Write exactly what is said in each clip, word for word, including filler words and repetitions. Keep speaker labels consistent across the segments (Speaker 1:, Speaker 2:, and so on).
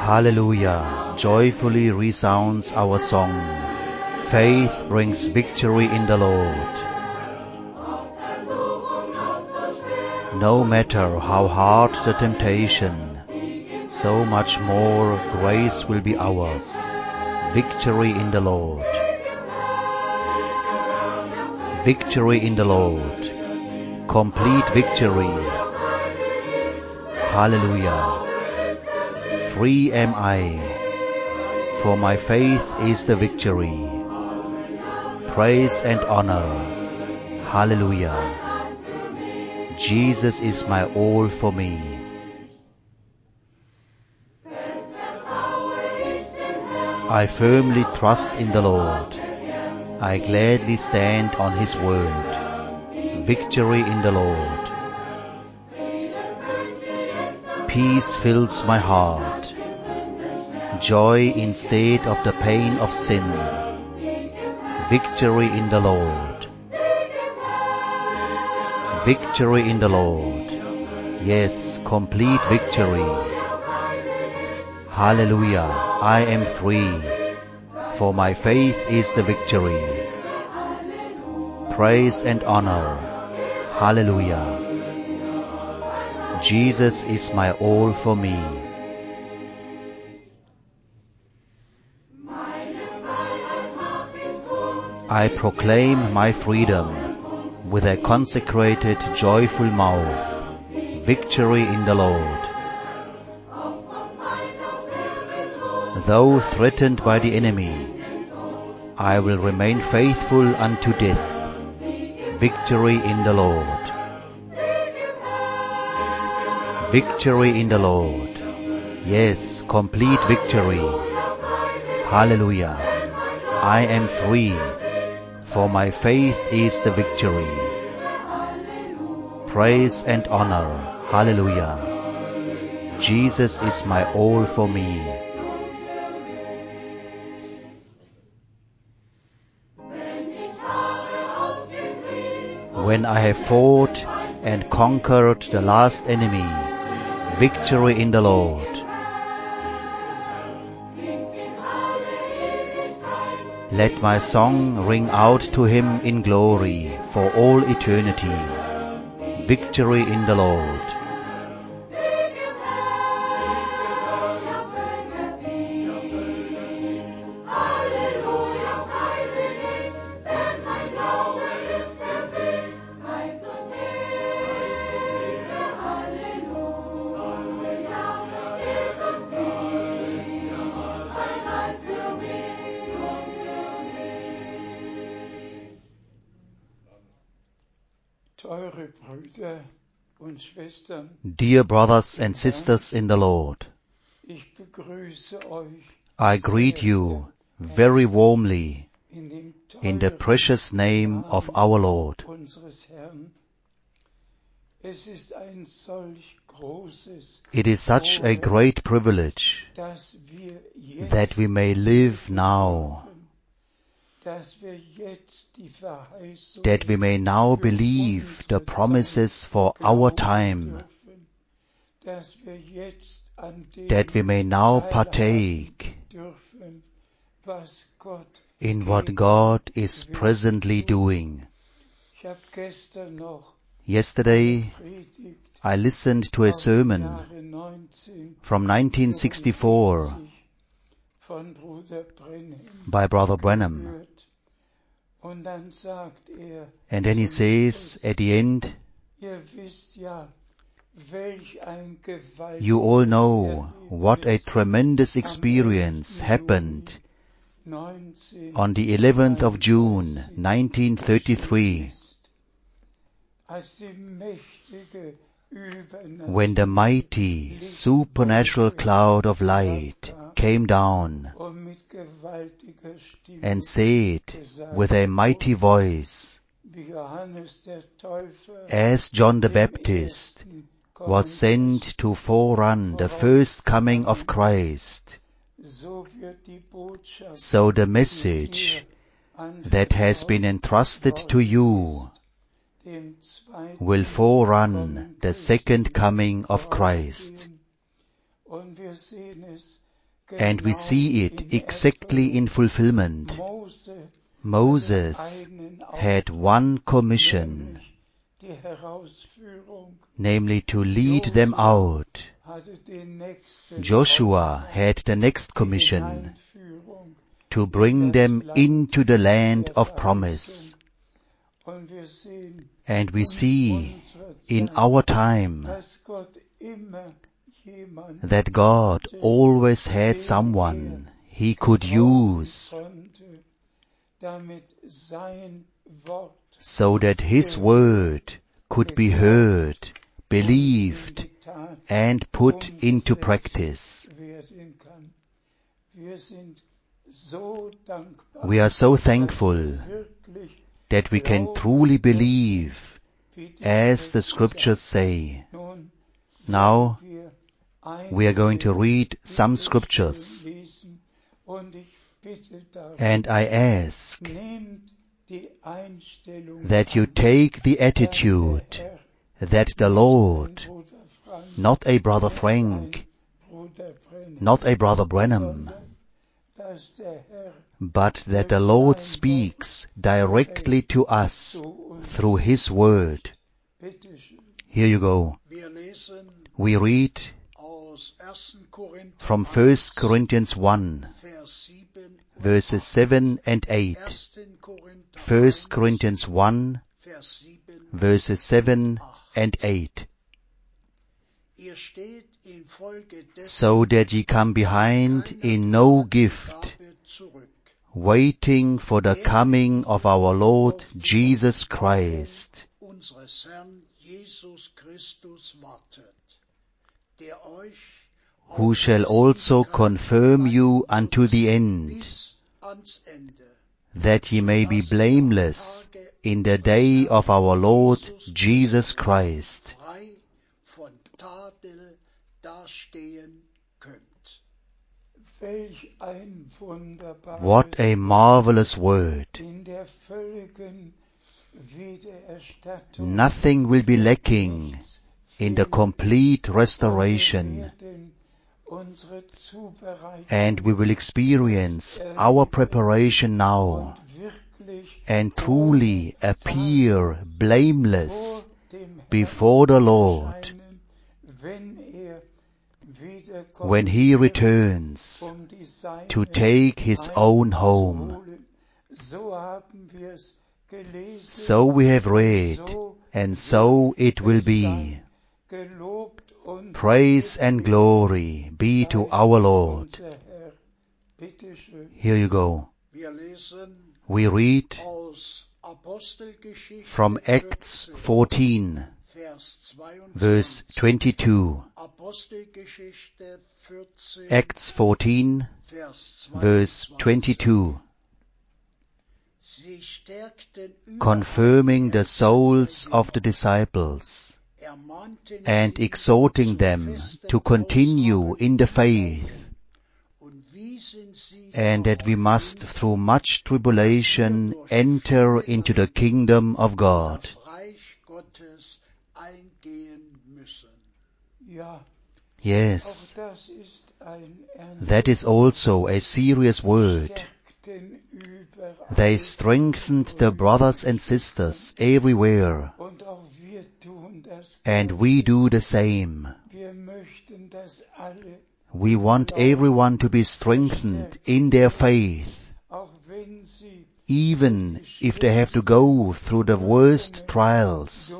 Speaker 1: Hallelujah! Joyfully resounds our song. Faith brings victory in the Lord. No matter how hard the temptation, so much more grace will be ours. Victory in the Lord. Victory in the Lord. Complete victory. Hallelujah. Free am I, for my faith is the victory. Praise and honor. Hallelujah. Jesus is my all for me. I firmly trust in the Lord. I gladly stand on His word. Victory in the Lord. Peace fills my heart. Joy instead of the pain of sin. Victory in the Lord. Victory in the Lord. Yes, complete victory. Hallelujah. I am free, for my faith is the victory. Praise and honor. Hallelujah. Jesus is my all for me. I proclaim my freedom with a consecrated, joyful mouth. Victory in the Lord. Though threatened by the enemy, I will remain faithful unto death. Victory in the Lord. Victory in the Lord. Yes, complete victory. Hallelujah. I am free, for my faith is the victory. Praise and honor. Hallelujah. Jesus is my all for me. When I have fought and conquered the last enemy, victory in the Lord. Let my song ring out to Him in glory for all eternity. Victory in the Lord. Dear brothers and sisters in the Lord, I greet you very warmly in the precious name of our Lord. It is such a great privilege that we may live now, that we may now believe the promises for our time, that we may now partake in what God is presently doing. Yesterday, I listened to a sermon from nineteen sixty-four by Brother Branham. And then he says at the end, you all know what a tremendous experience happened on the eleventh of June, nineteen thirty-three, when the mighty supernatural cloud of light came down and said with a mighty voice, as John the Baptist was sent to forerun the first coming of Christ, so the message that has been entrusted to you will forerun the second coming of Christ. And we see it exactly in fulfillment. Moses had one commission, namely to lead them out. Joshua had the next commission, to bring them into the land of promise. And we see in our time that God always had someone He could use so that His word could be heard, believed, and put into practice. We are so thankful that we can truly believe, as the scriptures say. Now, we are going to read some scriptures, and I ask that you take the attitude that the Lord, not a Brother Frank, not a Brother Branham, but that the Lord speaks directly to us through His word. Here you go. We read from First Corinthians one, verses seven and eight. First Corinthians one, verses seven and eight. So that ye come behind in no gift, waiting for the coming of our Lord Jesus Christ, who shall also confirm you unto the end, that ye may be blameless in the day of our Lord Jesus Christ. What a marvelous word! Nothing will be lacking in the complete restoration, and we will experience our preparation now and truly appear blameless before the Lord when He returns to take His own home. So we have read, and so it will be. Praise and glory be to our Lord. Here you go. We read from Acts fourteen, verse twenty-two. Acts fourteen, verse twenty-two. Confirming the souls of the disciples and exhorting them to continue in the faith, and that we must through much tribulation enter into the kingdom of God. Yes, that is also a serious word. They strengthened the brothers and sisters everywhere, and we do the same. We want everyone to be strengthened in their faith, even if they have to go through the worst trials.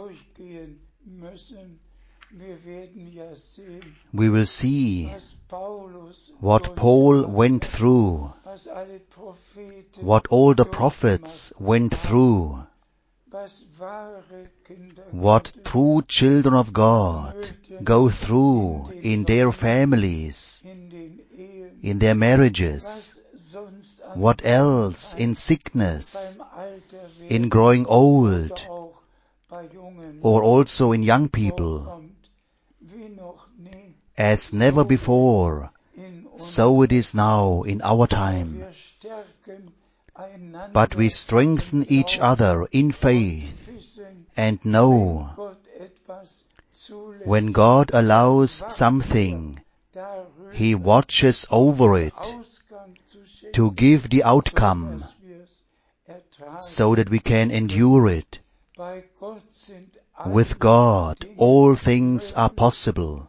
Speaker 1: We will see what Paul went through, what all the prophets went through, what true children of God go through in their families, in their marriages, what else in sickness, in growing old, or also in young people. As never before, so it is now in our time. But we strengthen each other in faith and know when God allows something, He watches over it to give the outcome so that we can endure it. With God, all things are possible.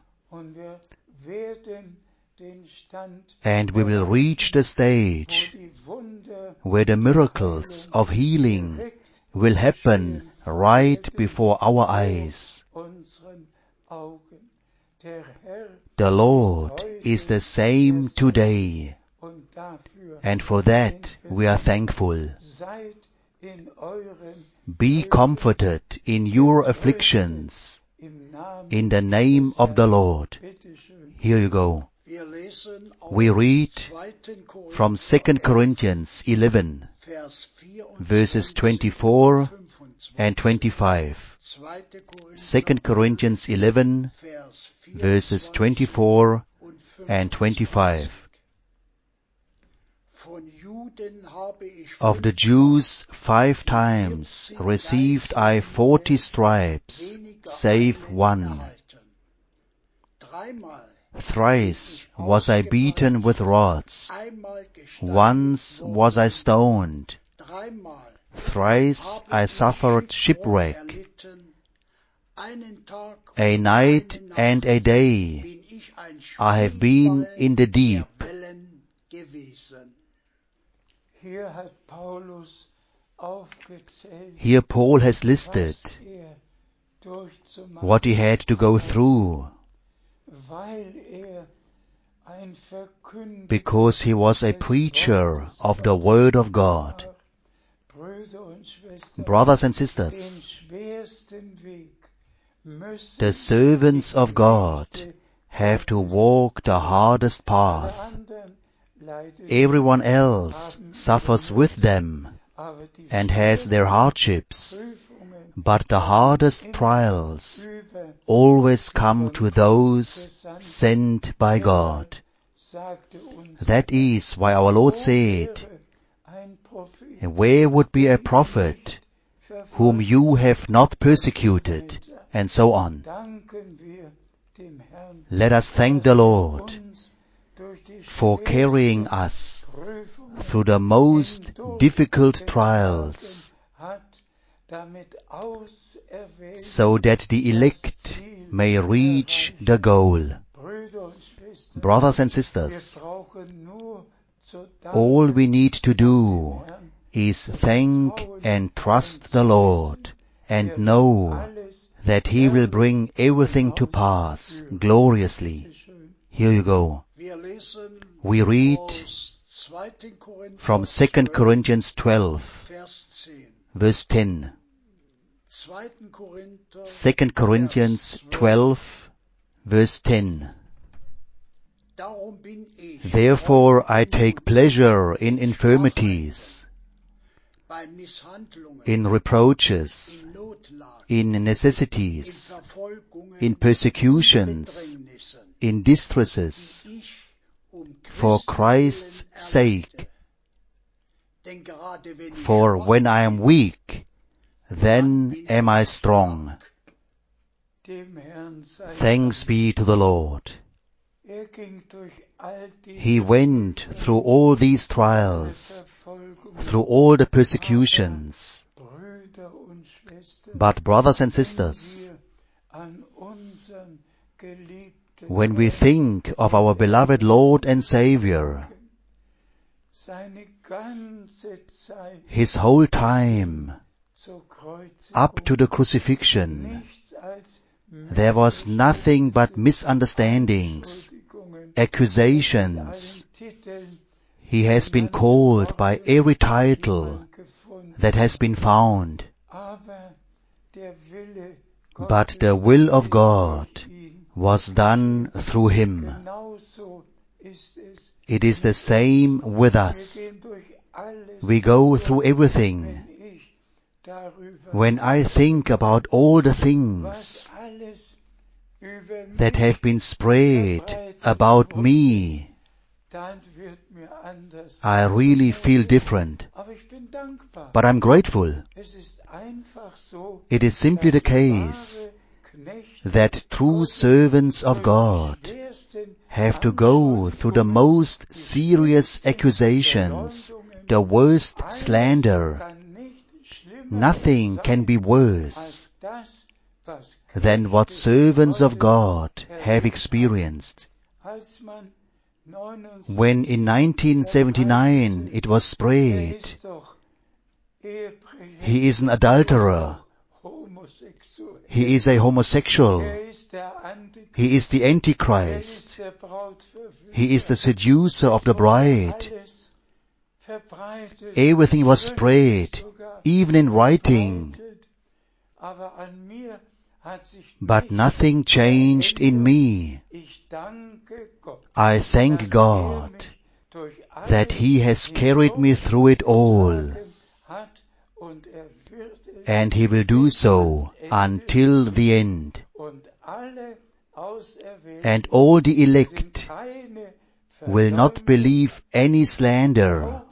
Speaker 1: And we will reach the stage where the miracles of healing will happen right before our eyes. The Lord is the same today, and for that we are thankful. Be comforted in your afflictions in the name of the Lord. Here you go. We read from Second Corinthians eleven, verses twenty-four and twenty-five. Second Corinthians eleven, verses twenty-four and twenty-five. Of the Jews five times received I forty stripes, save one. Thrice was I beaten with rods. Once was I stoned. Thrice I suffered shipwreck. A night and a day I have been in the deep. Here Paul has listed what he had to go through, because he was a preacher of the Word of God. Brothers and sisters, the servants of God have to walk the hardest path. Everyone else suffers with them and has their hardships, but the hardest trials always come to those sent by God. That is why our Lord said, "Where would be a prophet whom you have not persecuted?" and so on. Let us thank the Lord for carrying us through the most difficult trials, so that the elect may reach the goal. Brothers and sisters, all we need to do is thank and trust the Lord and know that He will bring everything to pass gloriously. Here you go. We read from Second Corinthians twelve, verse ten. Second Corinthians twelve, verse ten. Therefore I take pleasure in infirmities, in reproaches, in necessities, in persecutions, in distresses, for Christ's sake. For when I am weak, then am I strong. Thanks be to the Lord. He went through all these trials, through all the persecutions. But brothers and sisters, when we think of our beloved Lord and Savior, His whole time, up to the crucifixion, there was nothing but misunderstandings, accusations. He has been called by every title that has been found. But the will of God was done through Him. It is the same with us. We go through everything. When I think about all the things that have been spread about me, I really feel different. But I'm grateful. It is simply the case that true servants of God have to go through the most serious accusations, the worst slander. Nothing can be worse than what servants of God have experienced. When in nineteen seventy-nine it was spread, he is an adulterer, he is a homosexual, he is the Antichrist, he is the seducer of the bride. Everything was spread, even in writing. But nothing changed in me. I thank God that He has carried me through it all, and He will do so until the end. And all the elect will not believe any slander,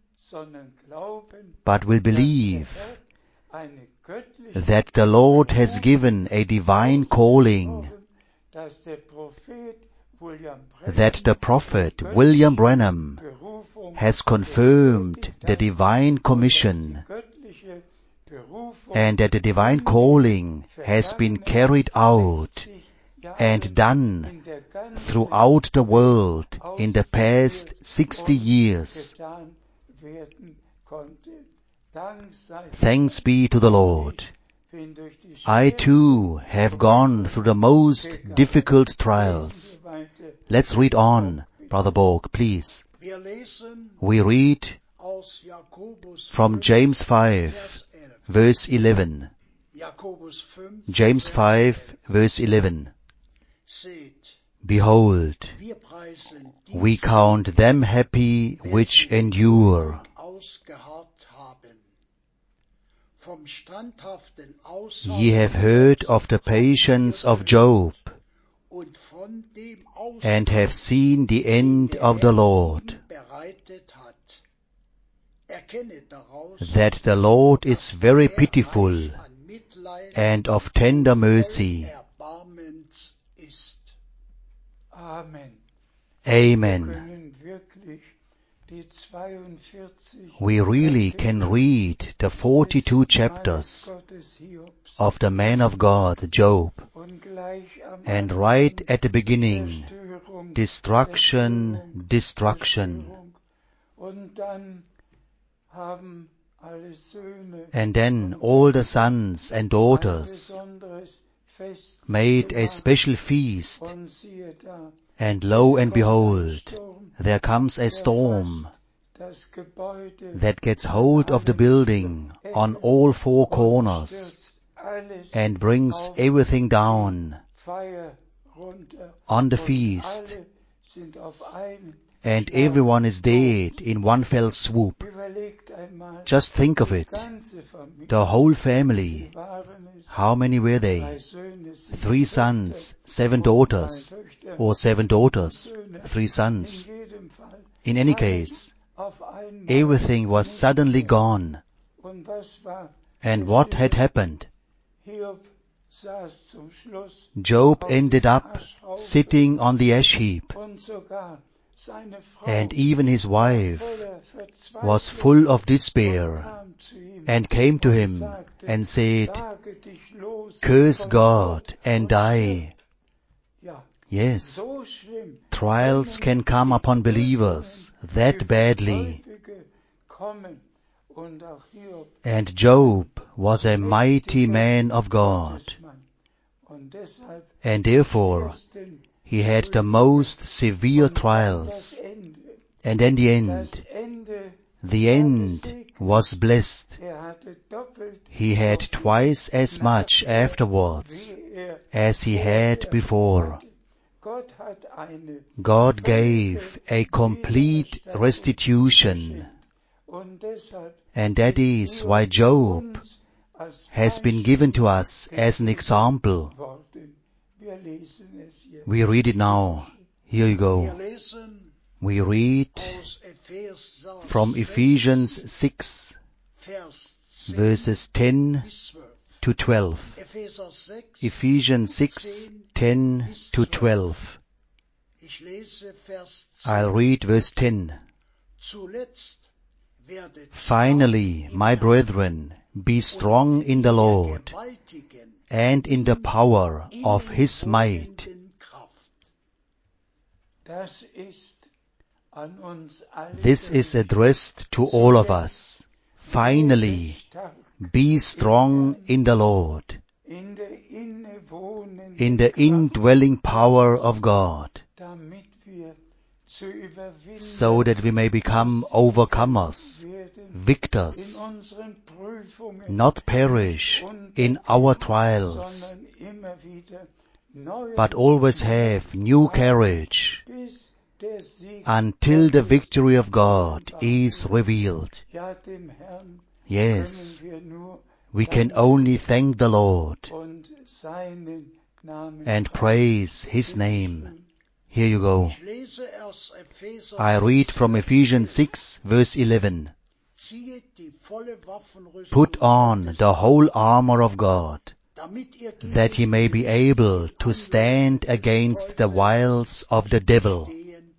Speaker 1: but will believe that the Lord has given a divine calling, that the prophet William Branham has confirmed the divine commission, and that the divine calling has been carried out and done throughout the world in the past sixty years. Thanks be to the Lord. I too have gone through the most difficult trials. Let's read on, Brother Borg, please. We read from James five, verse eleven. James five, verse eleven. Behold, we count them happy which endure. Ye have heard of the patience of Job, and have seen the end of the Lord, that the Lord is very pitiful and of tender mercy. Amen. We really can read the forty-two chapters of the man of God, Job, and right at the beginning, destruction, destruction. And then all the sons and daughters made a special feast, and lo and behold, there comes a storm that gets hold of the building on all four corners and brings everything down on the feast, and everyone is dead in one fell swoop. Just think of it. The whole family. How many were they? Three sons, seven daughters, or seven daughters, three sons. In any case, everything was suddenly gone. And what had happened? Job ended up sitting on the ash heap, and even his wife was full of despair and came to him and said, "Curse God and die." Yes, trials can come upon believers that badly. And Job was a mighty man of God, and therefore he had the most severe trials. And in the end, the end was blessed. He had twice as much afterwards as he had before. God gave a complete restitution, and that is why Job has been given to us as an example. We read it now. Here you go. We read from Ephesians six, verses ten to twelve. Ephesians six, ten to twelve. I'll read verse ten. Finally, my brethren, be strong in the Lord and in the power of His might. This is addressed to all of us. Finally, be strong in the Lord, in the indwelling power of God, so that we may become overcomers, victors, not perish in our trials, but always have new courage until the victory of God is revealed. Yes, we can only thank the Lord and praise His name. Here you go. I read from Ephesians six, verse eleven. Put on the whole armor of God, that ye may be able to stand against the wiles of the devil.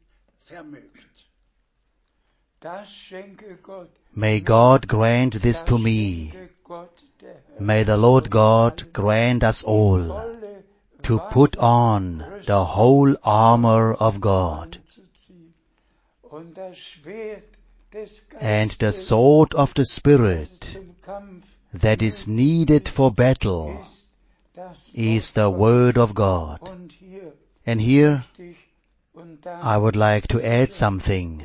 Speaker 1: May God grant this to me. May the Lord God grant us all to put on the whole armor of God. And the sword of the Spirit that is needed for battle is the Word of God. And here I would like to add something.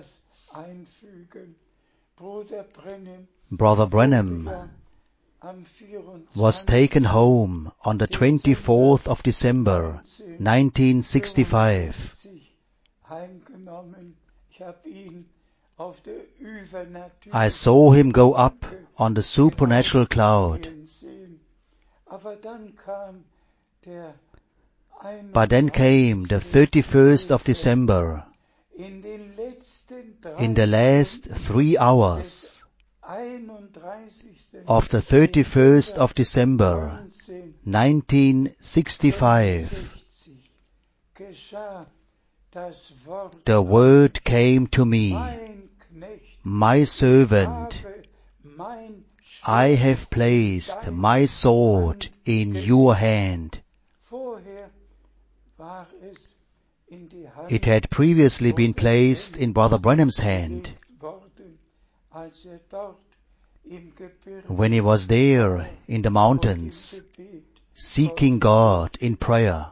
Speaker 1: Brother Branham was taken home on the twenty-fourth of December, nineteen sixty-five. I saw him go up on the supernatural cloud. But then came the thirty-first of December. In the last three hours of the thirty-first of December, nineteen sixty-five, the word came to me, my servant, I have placed my sword in your hand. It had previously been placed in Brother Branham's hand when he was there in the mountains, seeking God in prayer.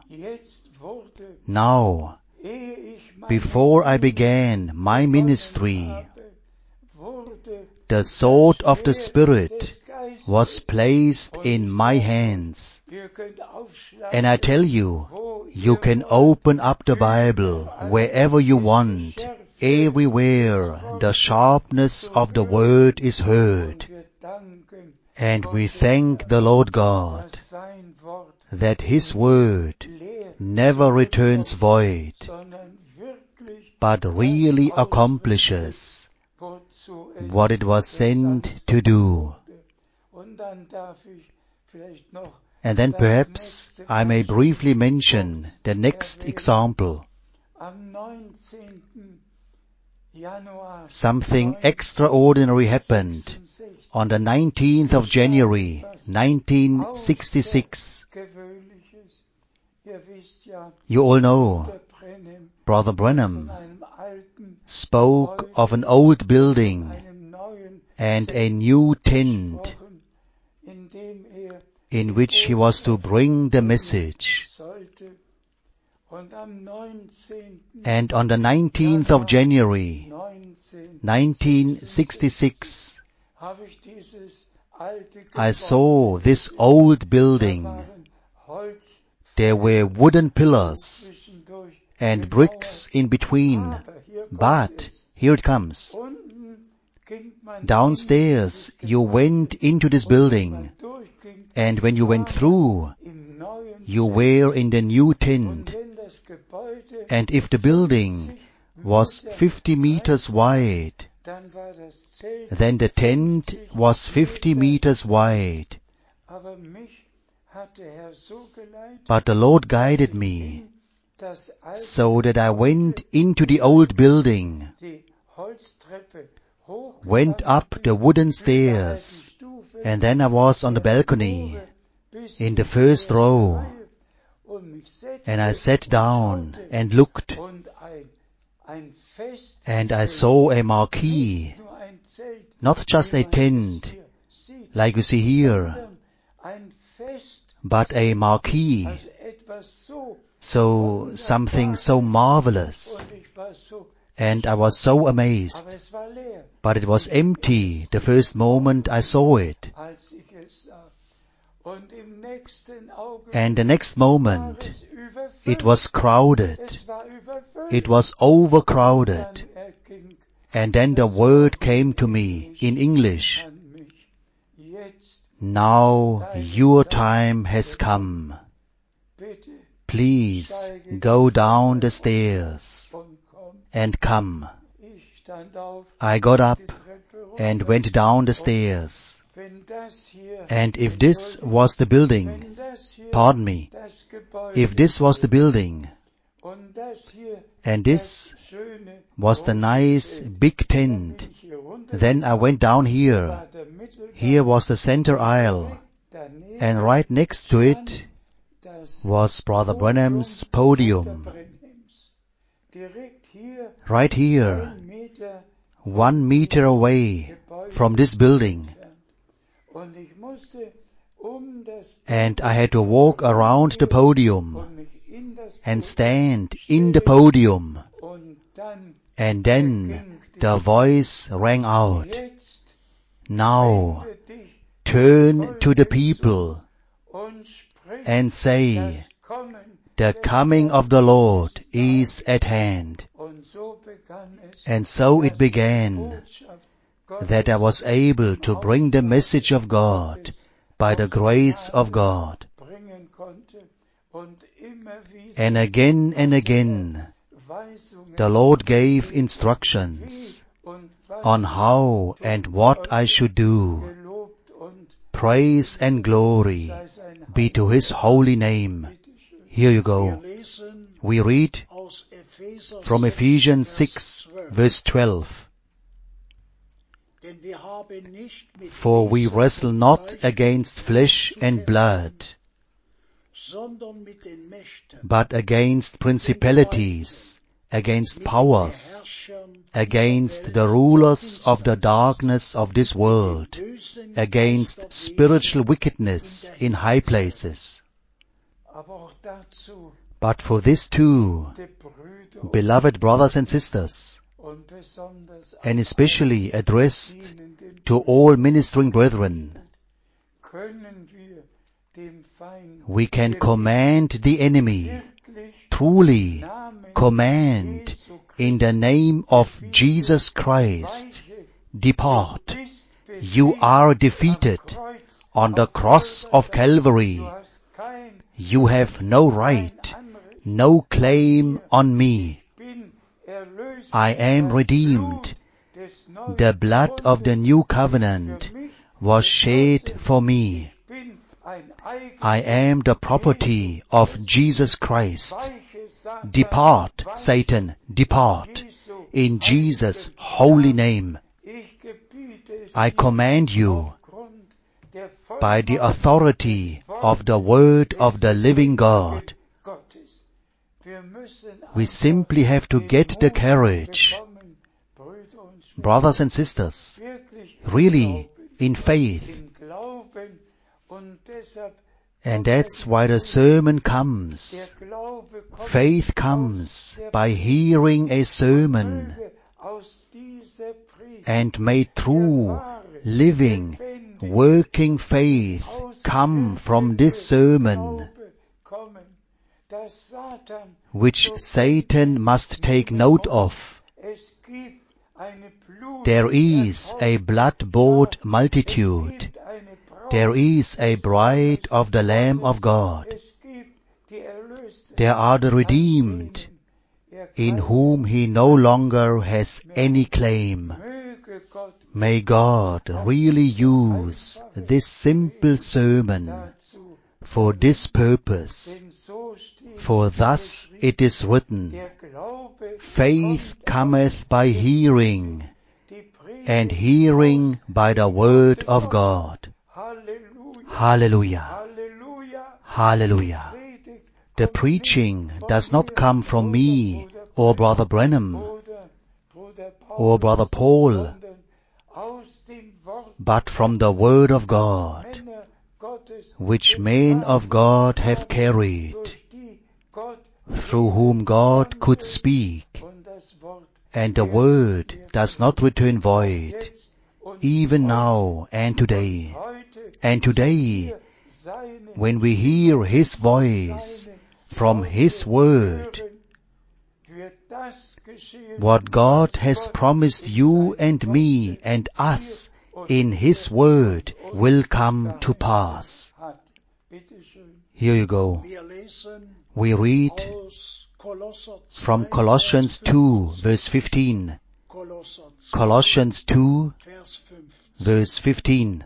Speaker 1: Now, before I began my ministry, the sword of the Spirit was placed in my hands. And I tell you, you can open up the Bible wherever you want. Everywhere the sharpness of the word is heard. And we thank the Lord God that His word never returns void, but really accomplishes what it was sent to do. And then perhaps I may briefly mention the next example. Something extraordinary happened on the nineteenth of January, nineteen sixty-six. You all know, Brother Branham spoke of an old building and a new tent in which he was to bring the message. And on the nineteenth of January, nineteen sixty-six, I saw this old building. There were wooden pillars and bricks in between. But, here it comes. Downstairs, you went into this building, and when you went through, you were in the new tent. And if the building was fifty meters wide, then the tent was fifty meters wide. But the Lord guided me so that I went into the old building, went up the wooden stairs, and then I was on the balcony, in the first row, and I sat down and looked, and I saw a marquee, not just a tent, like you see here, but a marquee, so something so marvelous, and I was so amazed, but it was empty the first moment I saw it. And the next moment, it was crowded, it was overcrowded, and then the word came to me in English, now your time has come. Please go down the stairs and come. I got up and went down the stairs. And if this was the building, pardon me, if this was the building, and this was the nice big tent, then I went down here. Here was the center aisle, and right next to it was Brother Branham's podium. Right here, one meter away from this building. And I had to walk around the podium and stand in the podium. And then the voice rang out, now turn to the people and say, the coming of the Lord is at hand. And so it began that I was able to bring the message of God by the grace of God. And again and again, the Lord gave instructions on how and what I should do. Praise and glory be to His holy name. Here you go. We read from Ephesians six, verse twelve. For we wrestle not against flesh and blood, but against principalities, against powers, against the rulers of the darkness of this world, against spiritual wickedness in high places. But for this too, beloved brothers and sisters, and especially addressed to all ministering brethren, we can command the enemy, truly command in the name of Jesus Christ, depart. You are defeated on the cross of Calvary. You have no right, no claim on me. I am redeemed. The blood of the new covenant was shed for me. I am the property of Jesus Christ. Depart, Satan, depart, in Jesus' holy name. I command you, by the authority of the word of the living God. We simply have to get the courage, brothers and sisters, really in faith. And that's why the sermon comes. Faith comes by hearing a sermon. And may true, living, working faith come from this sermon, which Satan must take note of. There is a blood-bought multitude. There is a bride of the Lamb of God. There are the redeemed, in whom He no longer has any claim. May God really use this simple sermon for this purpose, For thus it is written, faith cometh by hearing, and hearing by the word of God. Hallelujah. Hallelujah. The preaching does not come from me or Brother Branham or Brother Paul, but from the word of God, which men of God have carried, through whom God could speak, and the word does not return void, even now and today. And today, when we hear His voice from His word, what God has promised you and me and us in His word will come to pass. Here you go. We read from Colossians two, verse fifteen. Colossians two, verse fifteen.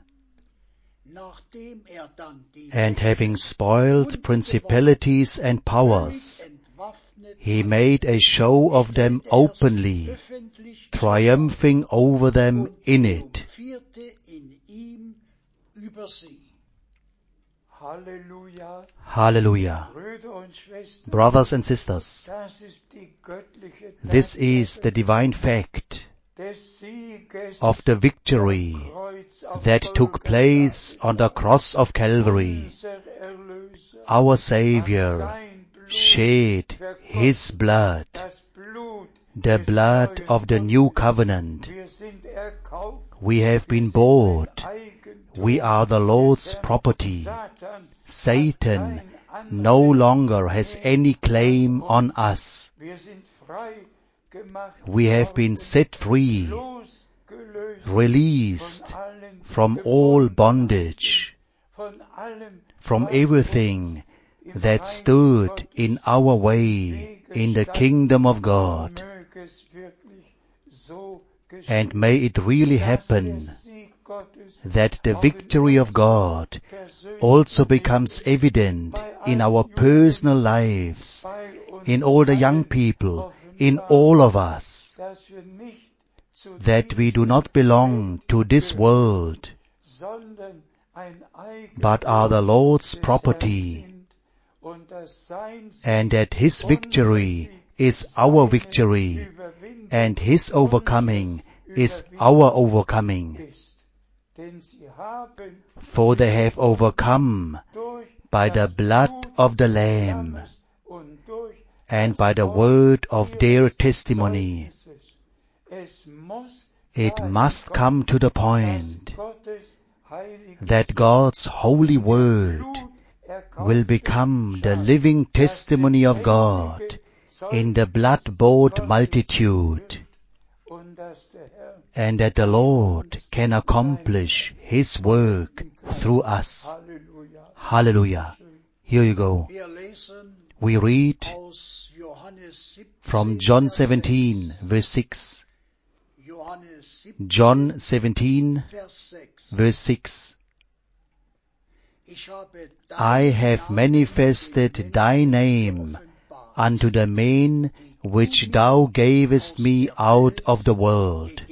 Speaker 1: And having spoiled principalities and powers, He made a show of them openly, triumphing over them in it.
Speaker 2: Hallelujah.
Speaker 1: Hallelujah. Brothers and sisters, this is the divine fact of the victory that took place on the cross of Calvary. Our Savior shed His blood, the blood of the new covenant. We have been bought. We are the Lord's property. Satan no longer has any claim on us. We have been set free, released from all bondage, from everything that stood in our way in the kingdom of God. And may it really happen that the victory of God also becomes evident in our personal lives, in all the young people, in all of us, that we do not belong to this world, but are the Lord's property, and that His victory is our victory, and His overcoming is our overcoming. For they have overcome by the blood of the Lamb and by the word of their testimony. It must come to the point that God's holy word will become the living testimony of God in the blood-bought multitude, and that the Lord can accomplish His work through us. Hallelujah. Here you go. We read from John seventeen, verse six. John seventeen, verse six. I have manifested thy name unto the men which thou gavest me out of the world.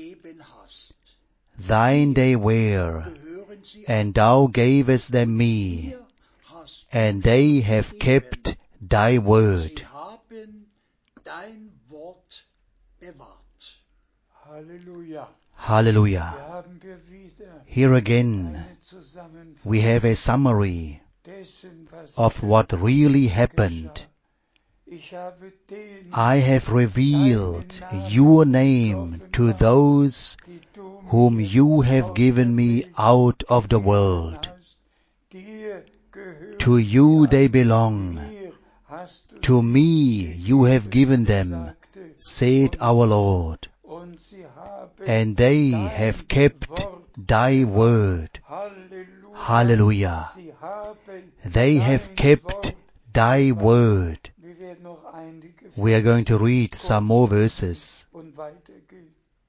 Speaker 1: Thine they were, and thou gavest them me, and they have kept thy word.
Speaker 2: Hallelujah.
Speaker 1: Hallelujah. Here again, we have a summary of what really happened. I have revealed your name to those whom you have given me out of the world. To you they belong. To me you have given them, said our Lord. And they have kept thy word. Hallelujah. They have kept thy word. We are going to read some more verses.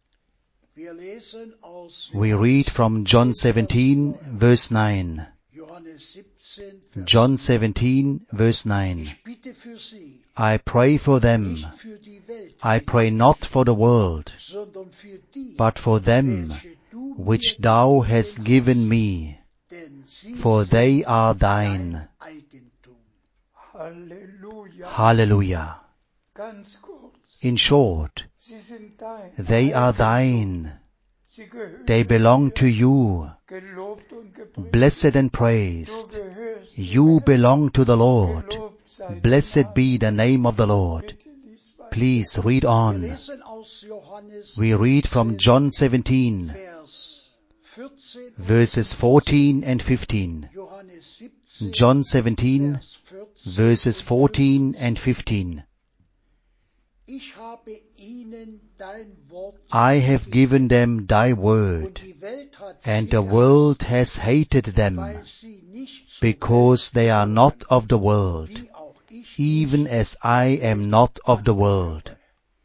Speaker 1: We read from John seventeen, verse nine. John seventeen, verse nine. I pray for them. I pray not for the world, but for them which thou hast given me, for they are thine.
Speaker 2: Halleluja.
Speaker 1: Hallelujah.
Speaker 2: Ganz kurz.
Speaker 1: In short,
Speaker 2: Sie sind dein.
Speaker 1: they are thine.
Speaker 2: Sie gehören
Speaker 1: They belong to you.
Speaker 2: gelobt und gepriesen.
Speaker 1: Blessed and
Speaker 2: Du
Speaker 1: praised.
Speaker 2: gehörst
Speaker 1: You belong to the Lord.
Speaker 2: gelobt sei der
Speaker 1: Blessed
Speaker 2: Name.
Speaker 1: be the name of the Lord.
Speaker 2: Bitte lies weiter.
Speaker 1: Please read on. We read from John seventeen, verses fourteen and fifteen. John seventeen, verses fourteen and fifteen. I have given them thy word, and the world has hated them, because they are not of the world, even as I am not of the world.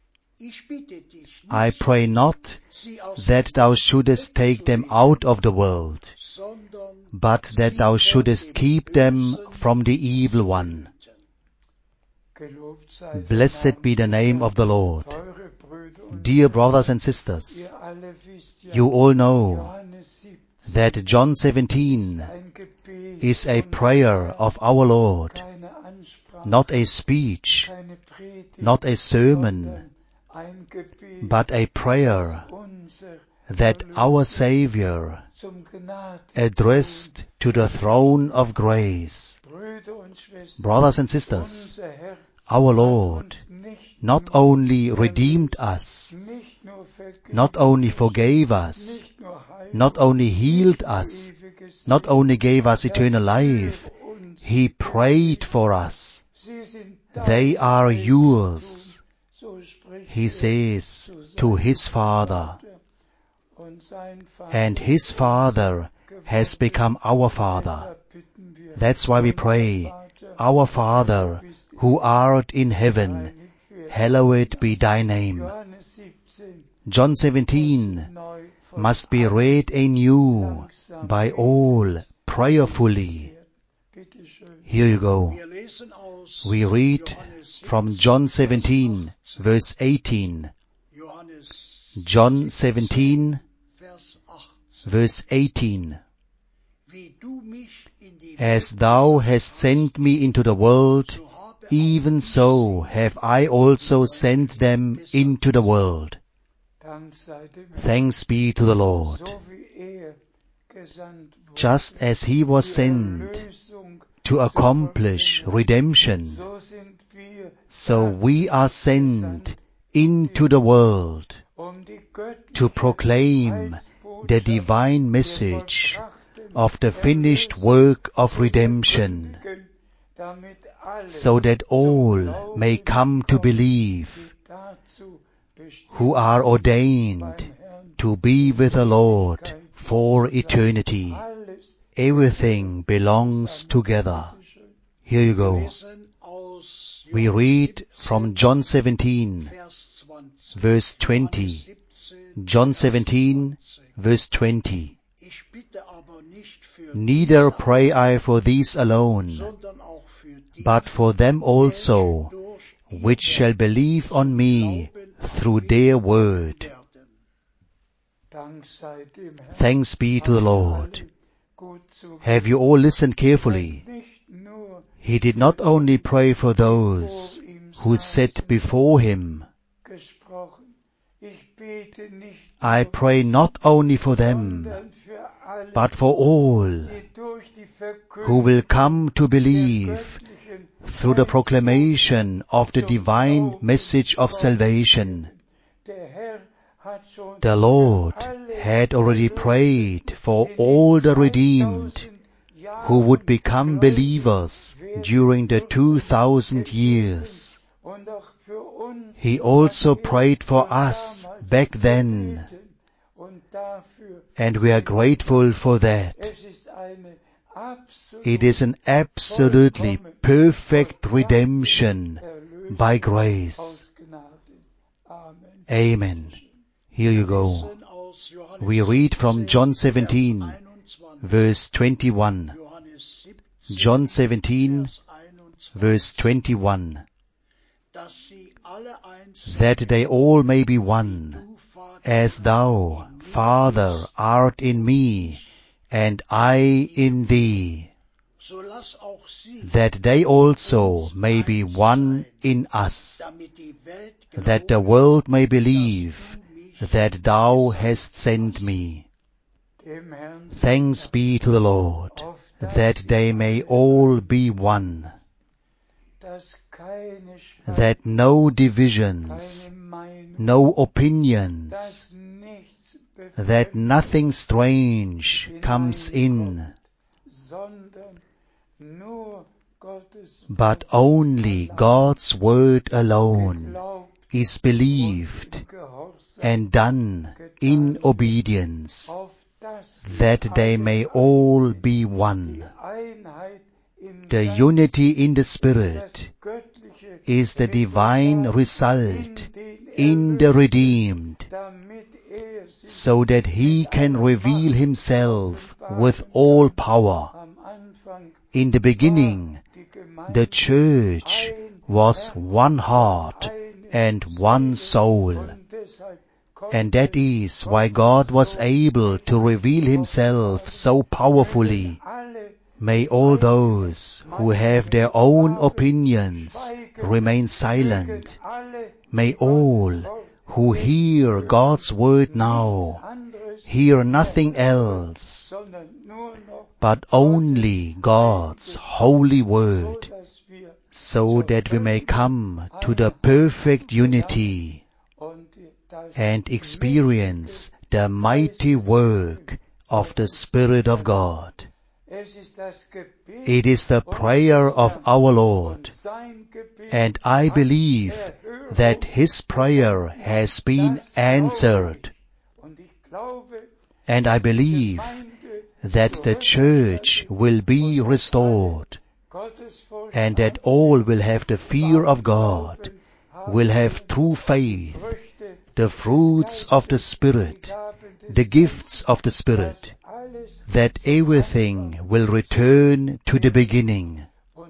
Speaker 1: I pray not that thou shouldest take them out of the world, but that thou shouldest keep them from the evil one. Blessed be the name of the Lord. Dear brothers and sisters, you all know that John seventeen is a prayer of our Lord, not a speech, not a sermon, but a prayer that our Savior addressed to the throne of grace. Brothers and sisters, our Lord not only redeemed us, not only forgave us, not only healed us, not only gave us eternal life, He prayed for us. They are yours, He says to His Father. And His Father has become our Father. That's why we pray, Our Father, who art in heaven, hallowed be thy name. John seventeen must be read anew by all prayerfully. Here you go. We read from John seventeen, verse eighteen. John seventeen, verse eighteen. As thou hast sent me into the world, even so have I also sent them into the world. Thanks be to the Lord. Just as He was sent to accomplish redemption, so we are sent into the world to proclaim the divine message of the finished work of redemption, so that all may come to believe who are ordained to be with the Lord for eternity. Everything belongs together. Here you go. We read from John seventeen, verse twenty. John seventeen, verse twenty. Neither pray I for these alone, but for them also, which shall believe on me through their word. Thanks be to the Lord. Have you all listened carefully? He did not only pray for those who sat before Him. I pray not only for them, but for all who will come to believe through the proclamation of the divine message of salvation. The Lord had already prayed for all the redeemed who would become believers during the two thousand years. He also prayed for us back then, and we are grateful for that. It is an absolutely perfect redemption by grace. Amen. Here you go. We read from John seventeen, verse twenty-one. John seventeen, verse twenty-one, that they all may be one, as thou, Father, art in me, and I in thee, that they also may be one in us, that the world may believe that thou hast sent me. Thanks be to the Lord, that they may all be one, that no divisions, no opinions, that nothing strange comes in, but only God's word alone is believed and done in obedience, that they may all be one. The unity in the Spirit is the divine result in the redeemed, so that He can reveal Himself with all power. In the beginning, the church was one heart and one soul, and that is why God was able to reveal Himself so powerfully. May all those who have their own opinions remain silent. May all who hear God's word now hear nothing else, but only God's holy word, so that we may come to the perfect unity and experience the mighty work of the Spirit of God. It is the prayer of our Lord, and I believe that His prayer has been answered. And I believe that the church will be restored, and that all will have the fear of God, will have true faith, the fruits of the Spirit, the gifts of the Spirit, that everything will return to the beginning,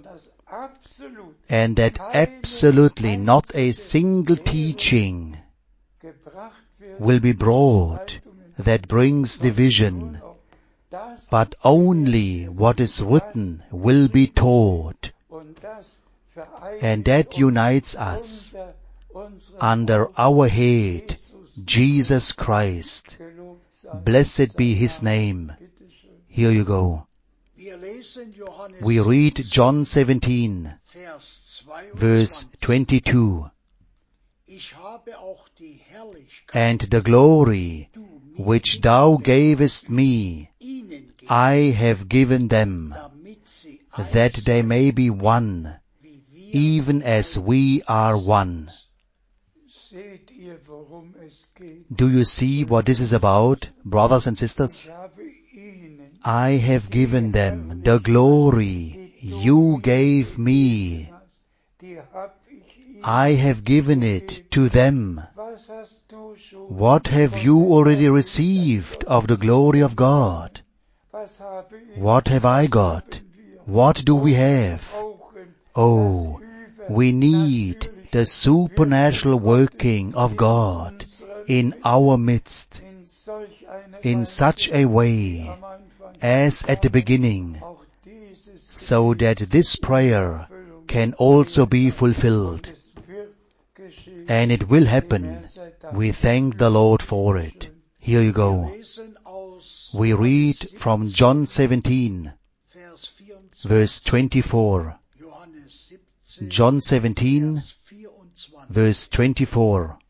Speaker 1: and that absolutely not a single teaching will be brought that brings division, but only what is written will be taught, and that unites us under our head, Jesus Christ. Blessed be His name. Here you go. We read John seventeen, verse twenty-two. And the glory which thou gavest me, I have given them, that they may be one, even as we are one. Do you see what this is about, brothers and sisters? I have given them the glory you gave me. I have given it to them. What have you already received of the glory of God? What have I got? What do we have? Oh, we need the supernatural working of God in our midst, in such a way as at the beginning, so that this prayer can also be fulfilled. And it will happen. We thank the Lord for it. Here you go. We read from John seventeen, verse twenty-four. John seventeen, verse twenty-four.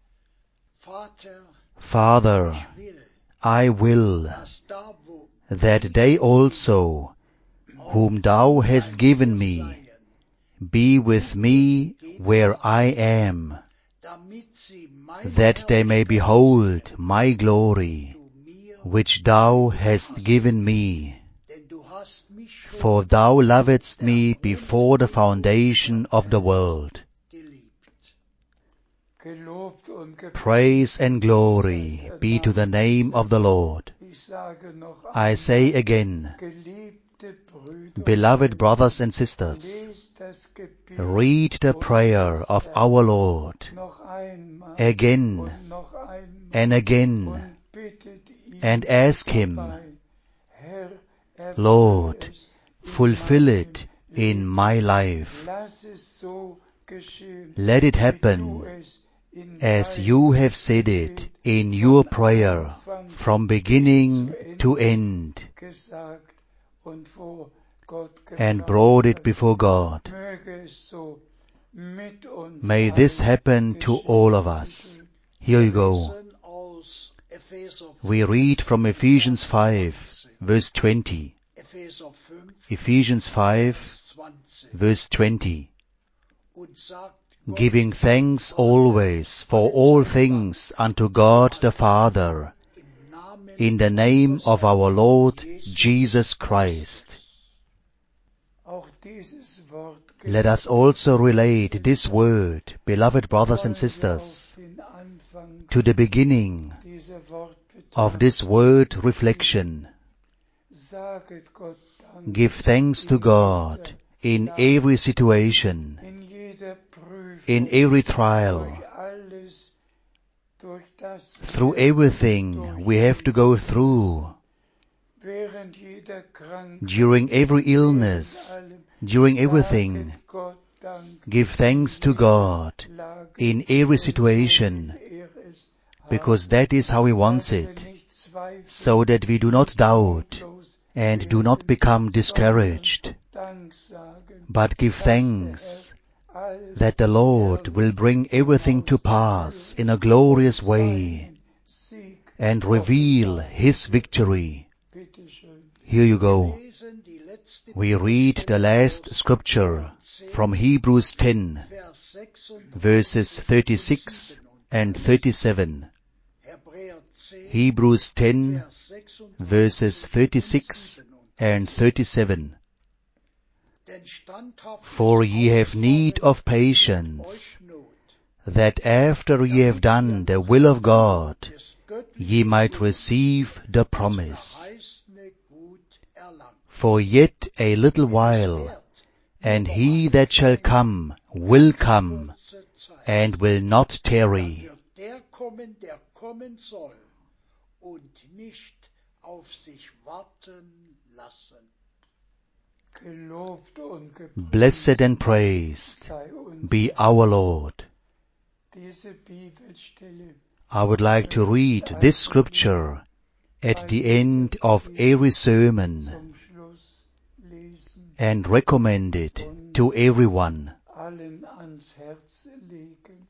Speaker 1: Father, I will that they also, whom thou hast given me, be with me where I am, that they may behold my glory, which thou hast given me. For thou lovedst me before the foundation of the world. Praise and glory be to the name of the Lord. I say again,
Speaker 2: Geliebte Brüder,
Speaker 1: Beloved brothers and sisters,
Speaker 2: lest das Gebet
Speaker 1: read the prayer of our Lord
Speaker 2: noch einmal
Speaker 1: again
Speaker 2: und noch einmal
Speaker 1: and again
Speaker 2: und bittet ihn
Speaker 1: and ask Him,
Speaker 2: dabei, Herr, erfülle
Speaker 1: Lord,
Speaker 2: es in
Speaker 1: fulfill
Speaker 2: meinem
Speaker 1: it in my life.
Speaker 2: Lass es so geschehen,
Speaker 1: Let it
Speaker 2: wie du
Speaker 1: happen
Speaker 2: es in
Speaker 1: as
Speaker 2: deinem
Speaker 1: you have said it
Speaker 2: Gebet
Speaker 1: in your
Speaker 2: von
Speaker 1: prayer
Speaker 2: Anfang
Speaker 1: from
Speaker 2: bis
Speaker 1: beginning
Speaker 2: zu
Speaker 1: to
Speaker 2: Ende
Speaker 1: end
Speaker 2: gesagt und vor Gott
Speaker 1: and
Speaker 2: gebracht
Speaker 1: brought it
Speaker 2: hast.
Speaker 1: before God.
Speaker 2: Möge es so mit uns
Speaker 1: May this
Speaker 2: allen
Speaker 1: happen to
Speaker 2: geschehen.
Speaker 1: all of us. Here you go.
Speaker 3: lesen aus Epheser
Speaker 1: We read from Ephesians five, verse twenty.
Speaker 3: Epheser fünf,
Speaker 1: Ephesians five,
Speaker 3: Vers zwanzig.
Speaker 1: verse twenty.
Speaker 3: Und sagt Gott,
Speaker 1: Giving thanks always for all things unto God the Father,
Speaker 3: im Namen
Speaker 1: in the name
Speaker 3: unseres
Speaker 1: of our
Speaker 3: Herrn
Speaker 1: Lord
Speaker 3: Jesus
Speaker 1: Jesus Christ.
Speaker 2: Auch dieses Wort
Speaker 1: Let us also relate this word, beloved brothers and
Speaker 2: wollen wir
Speaker 1: sisters,
Speaker 2: auf den Anfang
Speaker 1: to the beginning
Speaker 2: dieser Wort
Speaker 1: of
Speaker 2: betrachten.
Speaker 1: this word reflection.
Speaker 2: Saget Gott Dank
Speaker 1: Give thanks to God in every situation,
Speaker 2: in jeder Prüfung,
Speaker 1: in every
Speaker 2: durch
Speaker 1: trial,
Speaker 2: alles, durch das
Speaker 1: through
Speaker 2: wir
Speaker 1: everything we have to go through,
Speaker 2: während jeder Krankheit,
Speaker 1: during every illness,
Speaker 2: während allem,
Speaker 1: during everything.
Speaker 2: saget Gott Dank
Speaker 1: Give thanks to God
Speaker 2: Lage,
Speaker 1: in every
Speaker 2: denn so
Speaker 1: situation,
Speaker 2: will er es haben,
Speaker 1: because that is how He wants
Speaker 2: dass wir
Speaker 1: it,
Speaker 2: nicht zweifeln,
Speaker 1: so that we do not doubt
Speaker 2: mutlos
Speaker 1: and do not
Speaker 2: werden,
Speaker 1: become discouraged,
Speaker 2: Dank sagen,
Speaker 1: but give
Speaker 2: dass der
Speaker 1: thanks
Speaker 2: Herr alles
Speaker 1: that the Lord will bring everything to pass in a glorious way
Speaker 2: seinen Sieg
Speaker 1: and reveal His victory.
Speaker 2: Bitte schön.
Speaker 1: Here you go.
Speaker 3: lesen die letzte
Speaker 1: We read the last scripture from Hebrews ten,
Speaker 3: Vers sechsunddreißig
Speaker 1: verses thirty-six and thirty-seven.
Speaker 3: Hebräer zehn,
Speaker 1: Hebrews ten,
Speaker 3: Vers sechsunddreißig
Speaker 1: verses thirty-six and thirty-seven.
Speaker 3: Denn standhaft
Speaker 1: For ye have need of patience, that after ye have done the will of God, ye might receive the promise. For yet a little while, and he that shall come will come, and will not tarry.
Speaker 3: wird der kommen, der kommen soll und nicht auf sich warten lassen.
Speaker 2: Gelobt und gepriesen
Speaker 1: Blessed and praised
Speaker 2: sei uns
Speaker 1: be our Lord.
Speaker 2: diese Bibelstelle
Speaker 1: I would like to read this scripture at the end of every sermon
Speaker 2: zum Schluss lesen,
Speaker 1: and recommend it to everyone.
Speaker 2: allen ans Herz legen.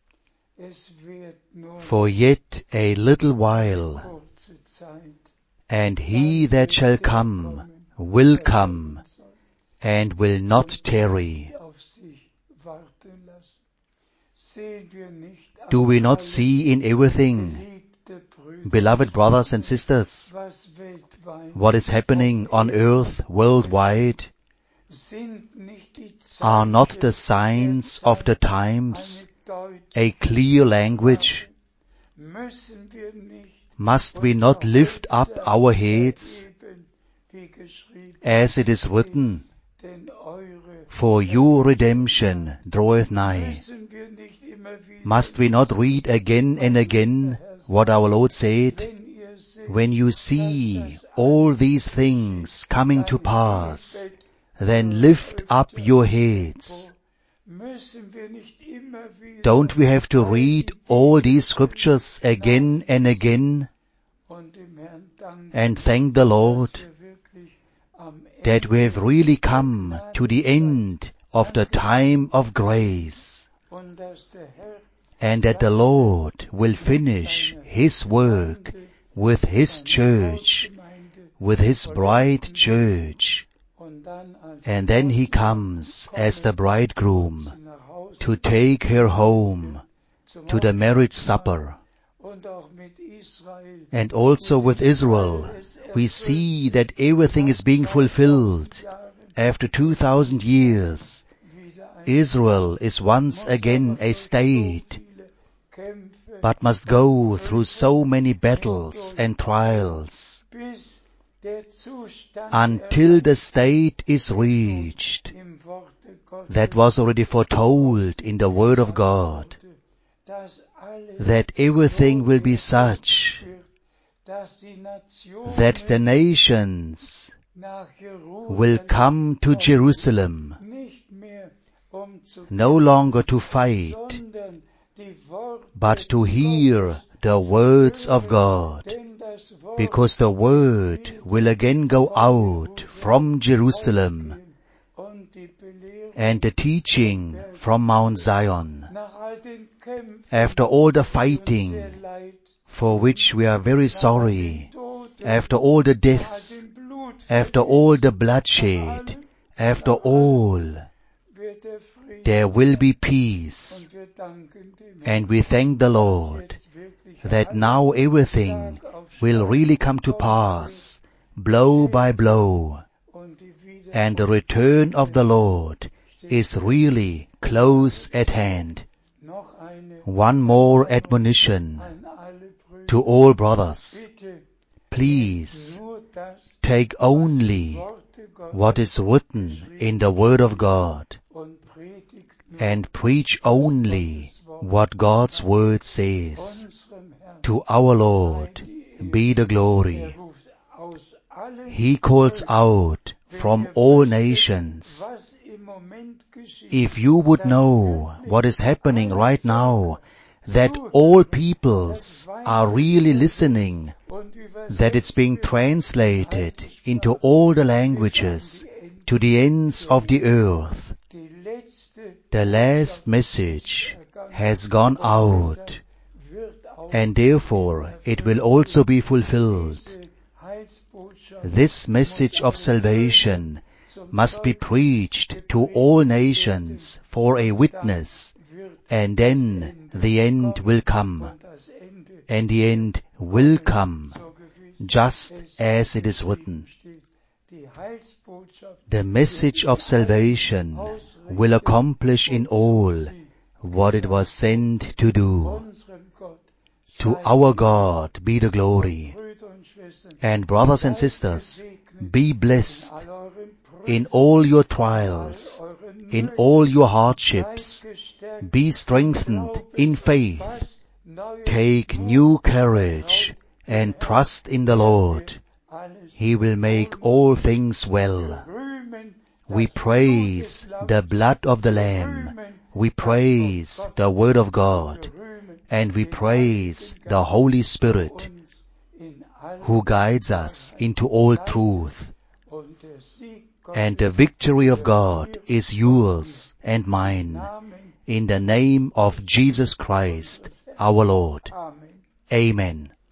Speaker 2: Es wird nur
Speaker 1: For yet a little while,
Speaker 2: kurze Zeit,
Speaker 1: and he that shall come will come, and will not tarry.
Speaker 2: auf sich warten lassen. Sehen wir nicht
Speaker 1: Do we
Speaker 2: an
Speaker 1: not
Speaker 2: alle
Speaker 1: see in everything,
Speaker 2: geliebte Brüder,
Speaker 1: beloved brothers and sisters,
Speaker 2: was weltweit
Speaker 1: what is happening on earth worldwide?
Speaker 2: sind nicht die
Speaker 1: Are not the
Speaker 2: Zeichen
Speaker 1: signs
Speaker 2: der
Speaker 1: of the
Speaker 2: Zeit
Speaker 1: times
Speaker 2: eine
Speaker 1: a clear language?
Speaker 2: Müssen wir nicht
Speaker 1: Must we not lift up our heads,
Speaker 2: erheben, wie geschrieben
Speaker 1: as it is written,
Speaker 2: denn eure
Speaker 1: for your redemption draweth nigh?
Speaker 2: müssen wir nicht immer wieder
Speaker 1: Must we not read again and again what our Lord said?
Speaker 2: wenn ihr seht,
Speaker 1: When you see all these things coming to pass, then lift up your heads.
Speaker 2: müssen wir nicht immer wieder
Speaker 1: Don't we have to read all these scriptures again and again
Speaker 2: und dem Herrn danken,
Speaker 1: and thank the Lord
Speaker 2: dass wir wirklich am
Speaker 1: that we have
Speaker 2: Ende
Speaker 1: really come to the end of the time of grace,
Speaker 2: und dass der Herr
Speaker 1: and that the Lord will finish His work with His church, with His bride church,
Speaker 2: und dann als
Speaker 1: and then He comes as the bridegroom to take her home to the marriage supper.
Speaker 2: und auch mit Israel
Speaker 1: And also with Israel, we see that everything is being fulfilled. After two thousand years,
Speaker 2: wieder ein
Speaker 1: Israel is once again a state, but must go through so many battles and trials
Speaker 2: bis
Speaker 1: until the state is reached. That was already foretold in the Word of God, that everything will be such that the nations will come to Jerusalem, no longer to fight, but to hear the words of God, because the word will again go out from Jerusalem, and the teaching from Mount Zion. After all the fighting, for which we are very sorry, after all the deaths, after all the bloodshed, after all, there will be peace. And we thank the Lord that now everything will really come to pass, blow by blow, and the return of the Lord is really close at hand. One more admonition to all brothers. Please take only what is written in the Word of God and preach only what God's Word says. To our Lord be the glory. He calls out from all nations. If you would know what is happening right now, that all peoples are really listening, that it's being translated into all the languages, to the ends of the earth. The last message has gone out, and therefore it will also be fulfilled. This message of salvation must be preached to all nations for a witness, and then the end will come. And the end will come, just as it is written. The message of salvation will accomplish in all what it was sent to do. To our God be the glory. And brothers and sisters, be blessed in all your trials, in all your hardships. Be strengthened in faith. Take new courage and trust in the Lord. He will make all things well. We praise the blood of the Lamb. We praise the Word of God. And we praise the Holy Spirit, who guides us into all truth. And the victory of God is yours and mine, in the name of Jesus Christ, our Lord. Amen.